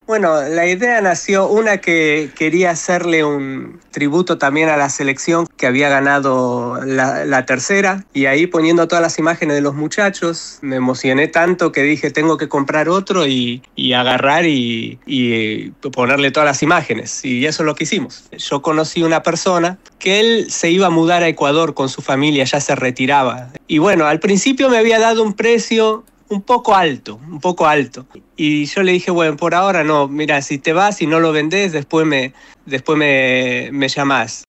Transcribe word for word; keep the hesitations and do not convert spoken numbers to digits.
Bueno, la idea nació, una que quería hacerle un tributo también a la selección que había ganado la, la tercera, y ahí poniendo todas las imágenes de los muchachos, me emocioné tanto que dije tengo que comprar otro y, y agarrar y, y ponerle todas las imágenes, y eso es lo que hicimos. Yo conocí una persona que él se iba a mudar a Ecuador con su familia, ya se retiraba, y bueno, al principio me había dado un precio un poco alto, un poco alto. Y yo le dije, bueno, por ahora no, mira, si te vas y no lo vendés, después me, después me, me llamás.